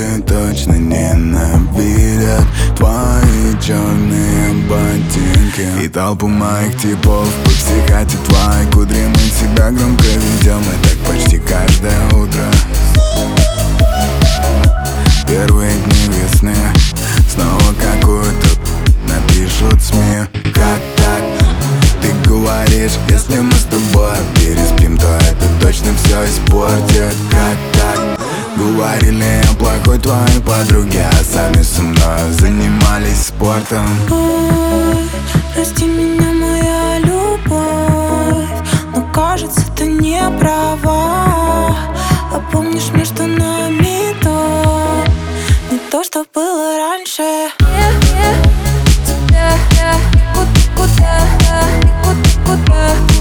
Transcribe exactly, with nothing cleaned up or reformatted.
Они точно ненавидят твои черные ботинки и толпу моих типов. По психоте твои кудри, мы себя громко ведем, и так почти каждое утро. Первые дни весны снова какую-то напишут СМИ. Как так? Ты говоришь, если мы с тобой переспим, то это точно все испортит. Как так? Говорили о плохой твоей подруге, а сами со мной занимались спортом. Ой, прости меня, моя любовь, но кажется, ты не права. А помнишь, между нами то не то, что было раньше. Куда, куда, куда, куда